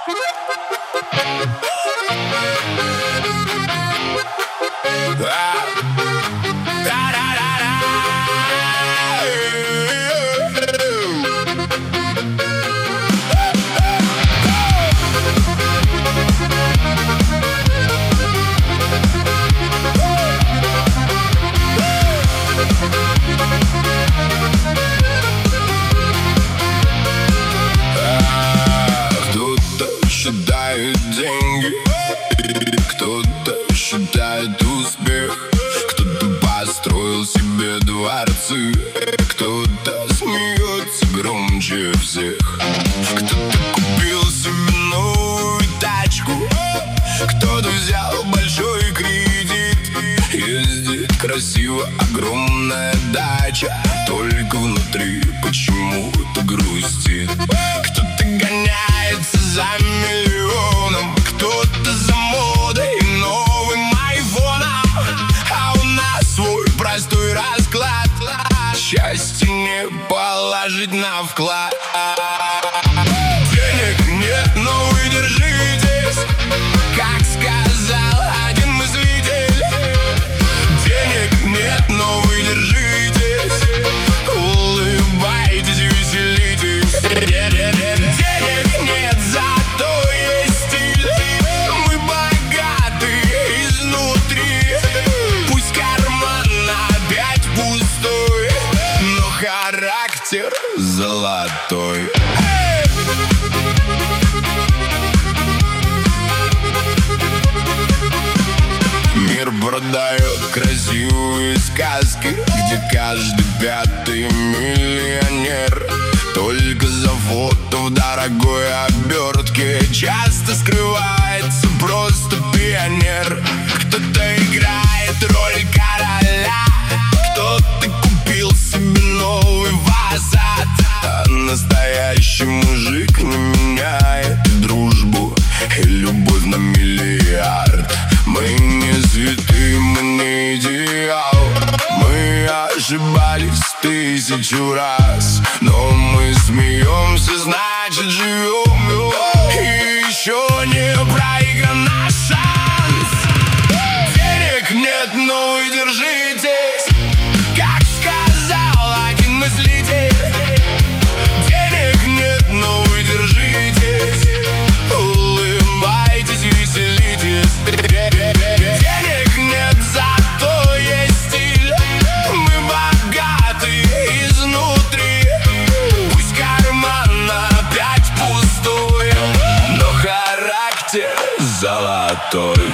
Считает деньги, кто-то считает успех, кто-то построил себе дворцы, кто-то смеется громче всех, кто-то купил себе новую тачку, кто-то взял большой кредит. Ездит красиво, огромная дача, только внутри почему-то грустит. Кто-то гоняется за миллионом, кто-то за модой и новым айфоном, а у нас свой простой расклад. Счастье не положить на вклад. Денег нет, но вы держитесь, как сказал один мыслитель. Денег нет, но вы держитесь, улыбайтесь, веселитесь. Денег нет, зато есть стиль, мы богаты изнутри. Пусть карман опять пустой, но характер золотой. Мир продает красивые сказки, где каждый пятый миллионер. Только за фото в дорогой обертке часто скрывается просто пионер. Кто-то играет роль короля, кто-то купил себе новый Passat, а настоящий мужик не меняет дружбу и любовь на миллиард. Мы не святые, мы не идеал, мы ошибались 1000 раз, но мы смеемся, значит живем, и еще не проигран наш шанс. Денег нет, но вы держитесь, как сказал один мыслитель. Денег нет, но вы держитесь, улыбайтесь, веселитесь. Денег нет, зато есть стиль, мы богаты изнутри. Пусть карман опять пустой, но характер золотой.